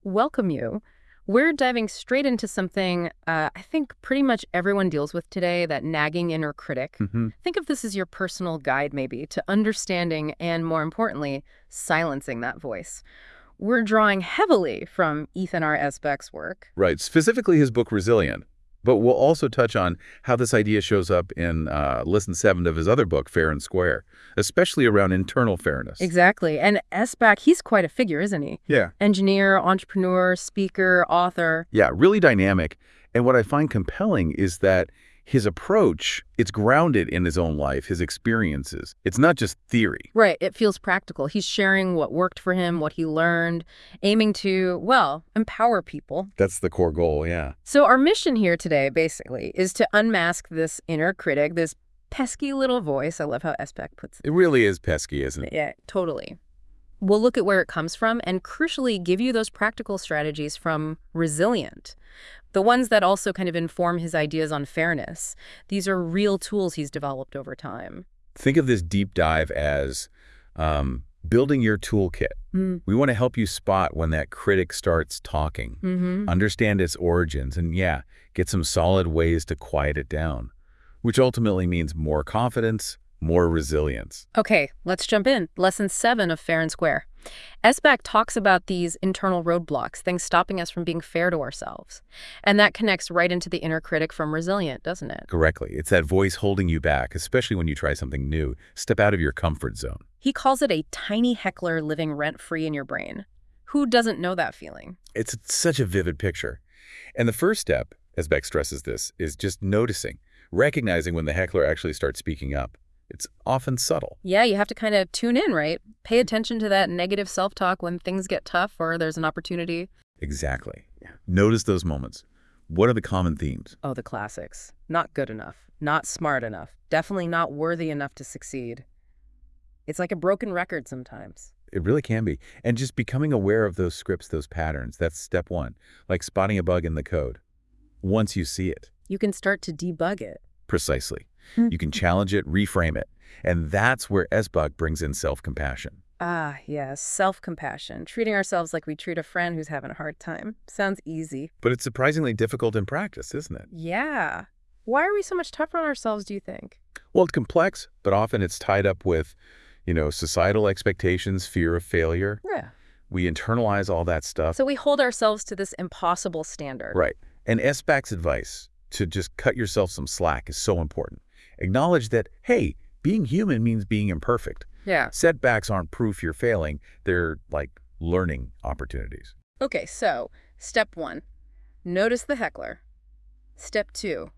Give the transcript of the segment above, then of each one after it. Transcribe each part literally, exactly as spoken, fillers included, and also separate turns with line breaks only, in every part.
welcome you. We're diving straight into something uh, I think pretty much everyone deals with today, that nagging inner critic.
hmm
Think of this as your personal guide, maybe, to understanding and, more importantly, silencing that voice. We're drawing heavily from Ethan R. Esbeck's work.
Right, specifically his book Resilient. But we'll also touch on how this idea shows up in uh, Lesson seven of his other book, Fair and Square, especially around internal fairness.
Exactly. And Esbeck, he's quite a figure, isn't he?
Yeah.
Engineer, entrepreneur, speaker, author.
Yeah, really dynamic. And what I find compelling is that his approach, it's grounded in his own life, his experiences. It's not just theory.
Right. It feels practical. He's sharing what worked for him, what he learned, aiming to, well, empower people.
That's the core goal, yeah.
So our mission here today, basically, is to unmask this inner critic, this pesky little voice. I love how Esbeck puts it.
It really is pesky, isn't it?
Yeah, totally. We'll look at where it comes from and, crucially, give you those practical strategies from Resilient. The ones that also kind of inform his ideas on fairness. These are real tools he's developed over time.
Think of this deep dive as um, building your toolkit.
Mm.
We want to help you spot when that critic starts talking,
Mm-hmm.
understand its origins, and yeah, get some solid ways to quiet it down, which ultimately means more confidence, more resilience.
Okay, let's jump in. Lesson seven of Fair and Square. Esbeck talks about these internal roadblocks, things stopping us from being fair to ourselves. And that connects right into the inner critic from Resilient, doesn't it?
Correctly. It's that voice holding you back, especially when you try something new. Step out of your comfort zone.
He calls it a tiny heckler living rent-free in your brain. Who doesn't know that feeling?
It's such a vivid picture. And the first step, as Beck stresses this, is just noticing, recognizing when the heckler actually starts speaking up. It's often subtle.
Yeah, you have to kind of tune in, right? Pay attention to that negative self-talk when things get tough or there's an opportunity.
Exactly. Notice those moments. What are the common themes?
Oh, the classics. Not good enough. Not smart enough. Definitely not worthy enough to succeed. It's like a broken record sometimes.
It really can be. And just becoming aware of those scripts, those patterns, that's step one. Like spotting a bug in the code. Once you see it.
You can start to debug it.
Precisely. You can challenge it, reframe it. And that's where Esbeck brings in self-compassion.
Ah, yes, self-compassion. Treating ourselves like we treat a friend who's having a hard time. Sounds easy.
But it's surprisingly difficult in practice, isn't it?
Yeah. Why are we so much tougher on ourselves, do you think?
Well, it's complex, but often it's tied up with, you know, societal expectations, fear of failure.
Yeah.
We internalize all that stuff.
So we hold ourselves to this impossible standard.
Right. And Esbeck's advice to just cut yourself some slack is so important. Acknowledge that, hey, being human means being imperfect.
Yeah.
Setbacks aren't proof you're failing. They're like learning opportunities.
Okay, so step one, notice the heckler. Step two,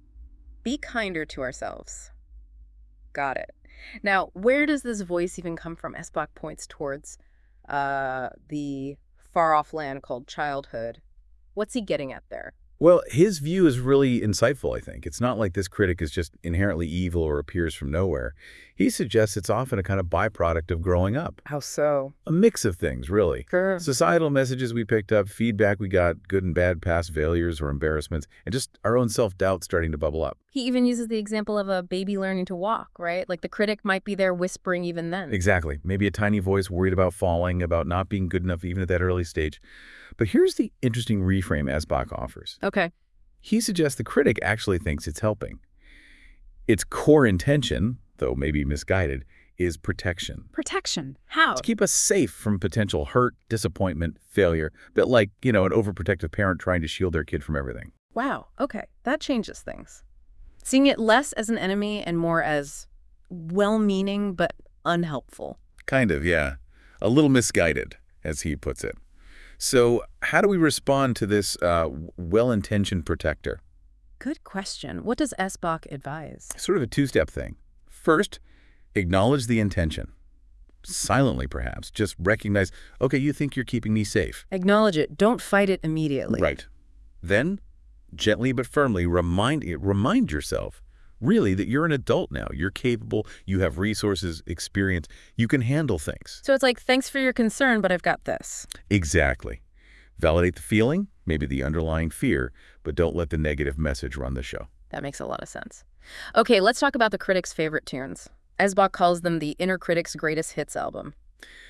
be kinder to ourselves. Got it. Now, where does this voice even come from? Esbeck points towards uh, the far-off land called childhood. What's he getting at there?
Well, his view is really insightful, I think. It's not like this critic is just inherently evil or appears from nowhere. He suggests it's often a kind of byproduct of growing up.
How so?
A mix of things, really.
Sure.
Societal messages we picked up, feedback we got, good and bad past failures or embarrassments, and just our own self-doubt starting to bubble up.
He even uses the example of a baby learning to walk, right? Like the critic might be there whispering even then.
Exactly. Maybe a tiny voice worried about falling, about not being good enough even at that early stage. But here's the interesting reframe Esbeck offers.
Okay.
He suggests the critic actually thinks it's helping. Its core intention, though maybe misguided, is protection.
Protection. How?
To keep us safe from potential hurt, disappointment, failure. A bit like, you know, an overprotective parent trying to shield their kid from everything.
Wow. Okay. That changes things. Seeing it less as an enemy and more as well-meaning but unhelpful.
Kind of, yeah. A little misguided, as he puts it. So how do we respond to this uh, well-intentioned protector?
Good question. What does Esbeck advise?
Sort of a two-step thing. First, acknowledge the intention. Silently, perhaps. Just recognize, okay, you think you're keeping me safe.
Acknowledge it. Don't fight it immediately.
Right. Then, gently but firmly, remind, remind yourself, really, that you're an adult now. You're capable. You have resources, experience. You can handle things.
So it's like, thanks for your concern, but I've got this.
Exactly. Validate the feeling, maybe the underlying fear, but don't let the negative message run the show.
That makes a lot of sense. Okay, let's talk about the critic's favorite tunes. Esbeck calls them the inner critic's greatest hits album.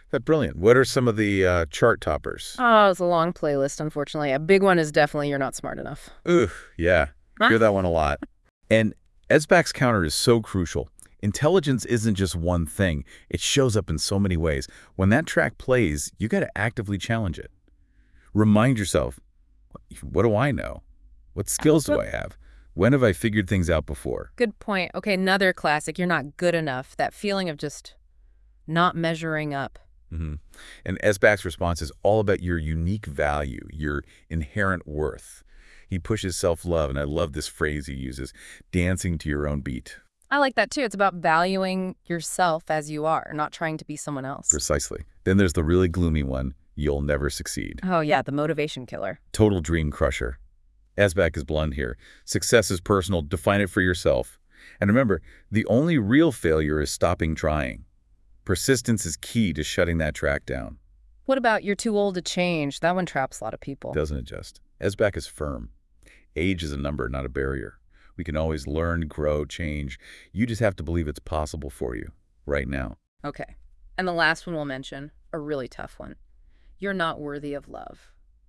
That's brilliant. What are some of the uh, chart toppers?
Oh, it's a long playlist, unfortunately. A big one is definitely You're Not Smart Enough.
Ooh, yeah.
Huh?
Hear that one a lot. And Esbach's counter is so crucial. Intelligence isn't just one thing. It shows up in so many ways. When that track plays, you got to actively challenge it. Remind yourself, what do I know? What skills do I have? When have I figured things out before?
Good point. Okay, another classic, You're Not Good Enough. That feeling of just not measuring up.
Mm-hmm. And Esbach's response is all about your unique value, your inherent worth. He pushes self-love, and I love this phrase he uses, dancing to your own beat.
I like that too. It's about valuing yourself as you are, not trying to be someone else.
Precisely. Then there's the really gloomy one, you'll never succeed.
Oh yeah, the motivation killer.
Total dream crusher. Esbach is blunt here. Success is personal. Define it for yourself. And remember, the only real failure is stopping trying. Persistence is key to shutting that track down.
What about You're Too Old to Change? That one traps a lot of people.
Doesn't adjust. Esbach is firm. Age is a number, not a barrier. We can always learn, grow, change. You just have to believe it's possible for you right now.
Okay. And the last one we'll mention, a really tough one. You're Not Worthy of Love.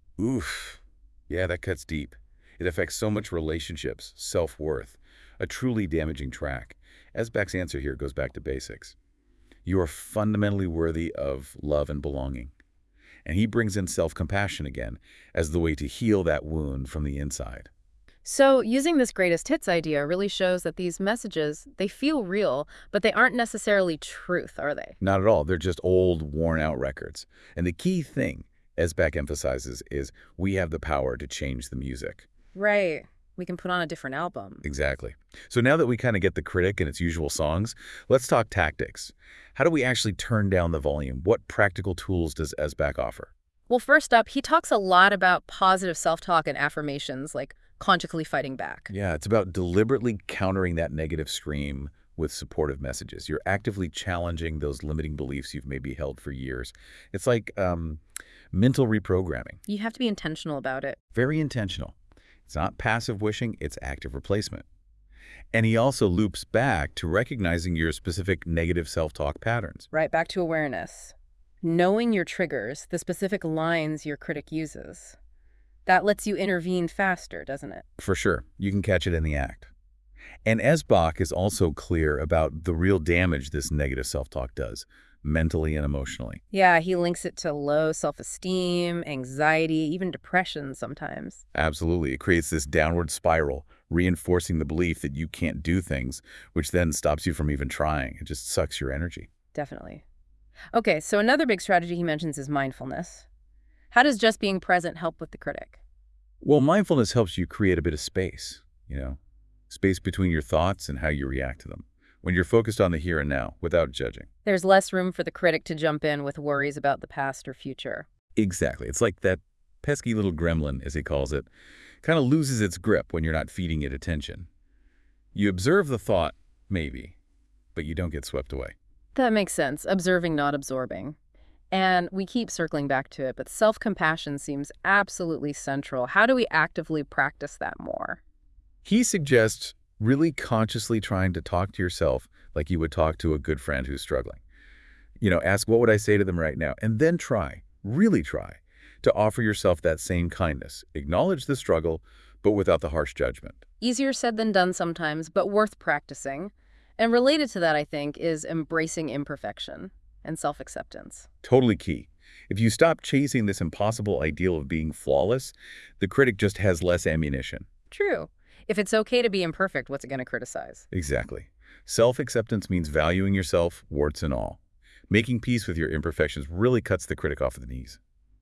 Oof. Yeah, that cuts deep. It affects so much relationships, self-worth. A truly damaging track. Esbach's answer here goes back to basics. You are fundamentally worthy of love and belonging. And he brings in self-compassion again as the way to heal that wound from the inside.
So using this greatest hits idea really shows that these messages, they feel real, but they aren't necessarily truth, are they?
Not at all. They're just old, worn-out records. And the key thing Esbach emphasizes is we have the power to change the music.
Right. We can put on a different album.
Exactly. So now that we kind of get the critic and its usual songs, let's talk tactics. How do we actually turn down the volume? What practical tools does Esbach offer?
Well, first up, he talks a lot about positive self-talk and affirmations, like consciously fighting back.
Yeah, it's about deliberately countering that negative scream with supportive messages. You're actively challenging those limiting beliefs you've maybe held for years. It's like um, mental reprogramming.
You have to be intentional about it.
Very intentional. It's not passive wishing, it's active replacement. And he also loops back to recognizing your specific negative self-talk patterns.
Right, back to awareness. Knowing your triggers, the specific lines your critic uses. That lets you intervene faster, doesn't it?
For sure. You can catch it in the act. And Esbach is also clear about the real damage this negative self-talk does, mentally and emotionally.
Yeah, he links it to low self-esteem, anxiety, even depression sometimes.
Absolutely. It creates this downward spiral, reinforcing the belief that you can't do things, which then stops you from even trying. It just sucks your energy.
Definitely. Okay, so another big strategy he mentions is mindfulness. How does just being present help with the critic?
Well, mindfulness helps you create a bit of space, you know, space between your thoughts and how you react to them, when you're focused on the here and now without judging.
There's less room for the critic to jump in with worries about the past or future.
Exactly. It's like that pesky little gremlin, as he calls it, kind of loses its grip when you're not feeding it attention. You observe the thought, maybe, but you don't get swept away.
That makes sense. Observing, not absorbing. And we keep circling back to it, but self-compassion seems absolutely central. How do we actively practice that more?
He suggests really consciously trying to talk to yourself like you would talk to a good friend who's struggling. You know, ask, what would I say to them right now? And then try, really try, to offer yourself that same kindness. Acknowledge the struggle, but without the harsh judgment.
Easier said than done sometimes, but worth practicing. And related to that, I think, is embracing imperfection and self-acceptance.
Totally key. If you stop chasing this impossible ideal of being flawless, the critic just has less ammunition.
True. If it's okay to be imperfect, what's it going to criticize?
Exactly. Self-acceptance means valuing yourself, warts and all. Making peace with your imperfections really cuts the critic off the knees.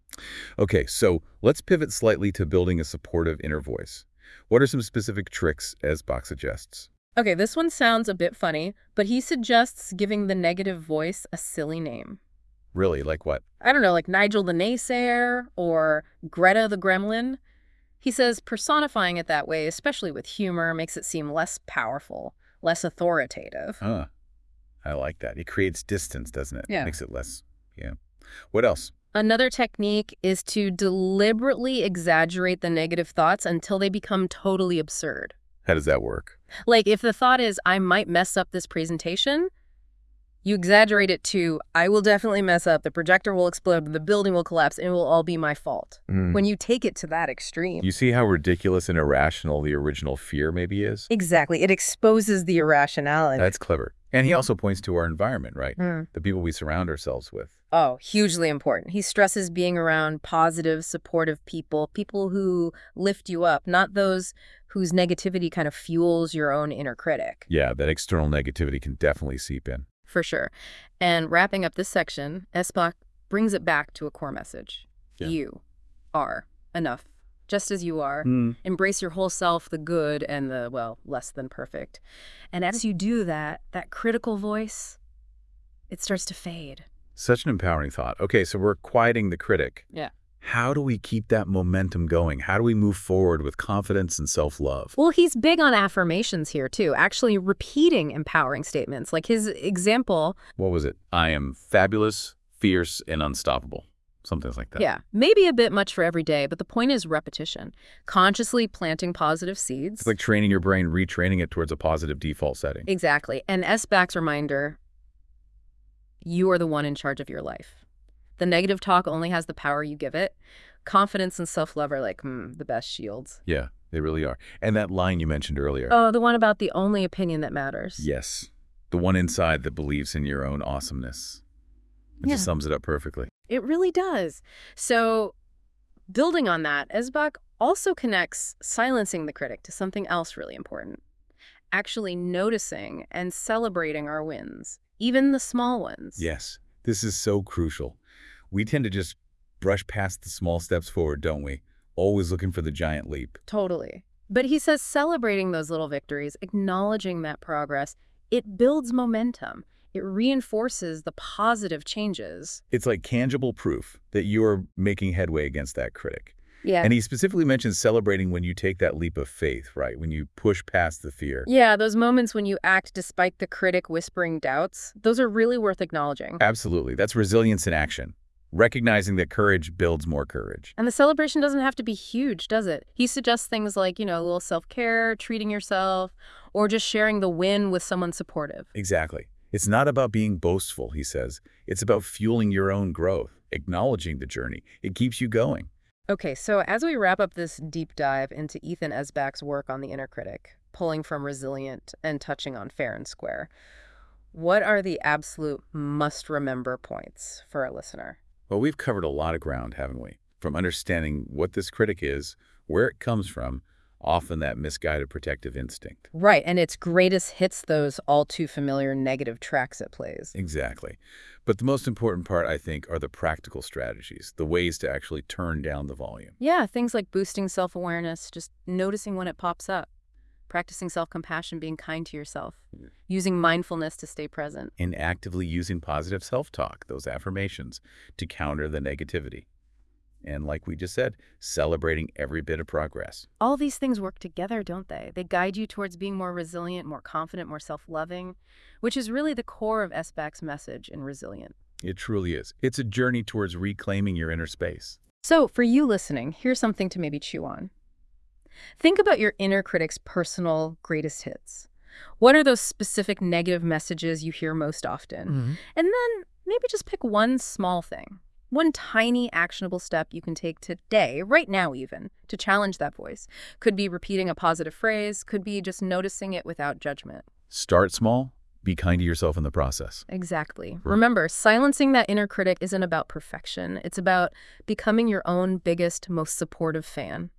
Okay, so let's pivot slightly to building a supportive inner voice. What are some specific tricks Esbach suggests?
Okay, this one sounds a bit funny, but he suggests giving the negative voice a silly name.
Really? Like what?
I don't know, like Nigel the Naysayer or Greta the Gremlin. He says personifying it that way, especially with humor, makes it seem less powerful, less authoritative.
Huh. I like that. It creates distance, doesn't it?
Yeah.
Makes it less, yeah. What else?
Another technique is to deliberately exaggerate the negative thoughts until they become totally absurd.
How does that work?
Like if the thought is, I might mess up this presentation, You exaggerate it to, I will definitely mess up, the projector will explode, the building will collapse, and it will all be my fault.
Mm.
When you take it to that extreme.
You see how ridiculous and irrational the original fear maybe is?
Exactly. It exposes the irrationality.
That's clever. And he also points to our environment, right?
Mm.
The people we surround ourselves with.
Oh, hugely important. He stresses being around positive, supportive people, people who lift you up, not those whose negativity kind of fuels your own inner critic.
Yeah, that external negativity can definitely seep in.
For sure. And wrapping up this section, Esbach brings it back to a core message.
Yeah.
You are enough, just as you are.
Mm.
Embrace your whole self, the good and the, well, less than perfect. And as you do that, that critical voice, it starts to fade.
Such an empowering thought. Okay, so we're quieting the critic.
Yeah.
How do we keep that momentum going? How do we move forward with confidence and self-love?
Well, he's big on affirmations here, too, actually repeating empowering statements. Like his example.
What was it? I am fabulous, fierce, and unstoppable. Something like that.
Yeah, maybe a bit much for every day, but the point is repetition. Consciously planting positive seeds.
It's like training your brain, retraining it towards a positive default setting.
Exactly. And Esbach's reminder, you are the one in charge of your life. The negative talk only has the power you give it. Confidence and self-love are like, hmm, the best shields.
Yeah, they really are. And that line you mentioned earlier.
Oh, the one about the only opinion that matters.
Yes. The one inside that believes in your own awesomeness. It
Yeah.
just sums it up perfectly.
It really does. So, building on that, Esbach also connects silencing the critic to something else really important. Actually noticing and celebrating our wins, even the small ones.
Yes, this is so crucial. We tend to just brush past the small steps forward, don't we? Always looking for the giant leap.
Totally. But he says celebrating those little victories, acknowledging that progress, it builds momentum. It reinforces the positive changes.
It's like tangible proof that you're making headway against that critic.
Yeah.
And he specifically mentions celebrating when you take that leap of faith, right? When you push past the fear.
Yeah, those moments when you act despite the critic whispering doubts, those are really worth acknowledging.
Absolutely. That's resilience in action. Recognizing that courage builds more courage.
And the celebration doesn't have to be huge, does it? He suggests things like, you know, a little self-care, treating yourself, or just sharing the win with someone supportive.
Exactly. It's not about being boastful, he says. It's about fueling your own growth, acknowledging the journey. It keeps you going.
Okay, so as we wrap up this deep dive into Ethan Esbach's work on the inner critic, pulling from resilient and touching on fair and square, what are the absolute must-remember points for a listener?
Well, we've covered a lot of ground, haven't we? From understanding what this critic is, where it comes from, often that misguided protective instinct.
Right, and its greatest hits those all too familiar negative tracks it plays.
Exactly. But the most important part, I think, are the practical strategies, the ways to actually turn down the volume.
Yeah, things like boosting self-awareness, just noticing when it pops up, practicing self-compassion, being kind to yourself, using mindfulness to stay present.
And actively using positive self-talk, those affirmations, to counter the negativity. And like we just said, celebrating every bit of progress.
All these things work together, don't they? They guide you towards being more resilient, more confident, more self-loving, which is really the core of Esbach's message in Resilient.
It truly is. It's a journey towards reclaiming your inner space.
So for you listening, here's something to maybe chew on. Think about your inner critic's personal greatest hits. What are those specific negative messages you hear most often?
Mm-hmm.
And then maybe just pick one small thing. One tiny actionable step you can take today, right now even, to challenge that voice. Could be repeating a positive phrase, could be just noticing it without judgment.
Start small, be kind to yourself in the process.
Exactly. Remember, silencing that inner critic isn't about perfection. It's about becoming your own biggest, most supportive fan.